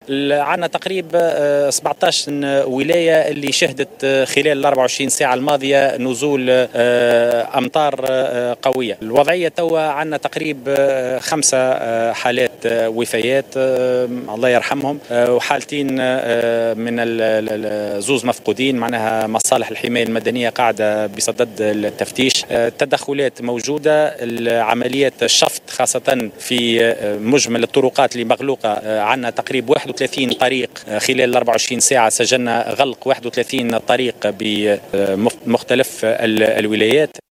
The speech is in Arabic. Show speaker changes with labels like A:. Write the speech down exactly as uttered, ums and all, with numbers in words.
A: عندنا تقريبا سبعطاش ولاية اللي شهدت خلال ال أربعة وعشرين ساعة الماضية نزول أمطار قوية. الوضعية توا عندنا تقريبا خمسة حالات وفيات الله يرحمهم، وحالتين من الزوز مفقودين. معناها مصالح الحماية المدنية قاعدة بصدد التفتيش، التدخلات موجودة، عمليات الشفط خاصة في مجمل الطرقات اللي مغلوقة. عندنا تقريبا واحد وثلاثين طريق خلال ال أربعة وعشرين ساعة، سجلنا غلق واحد وثلاثين طريق بمختلف الولايات.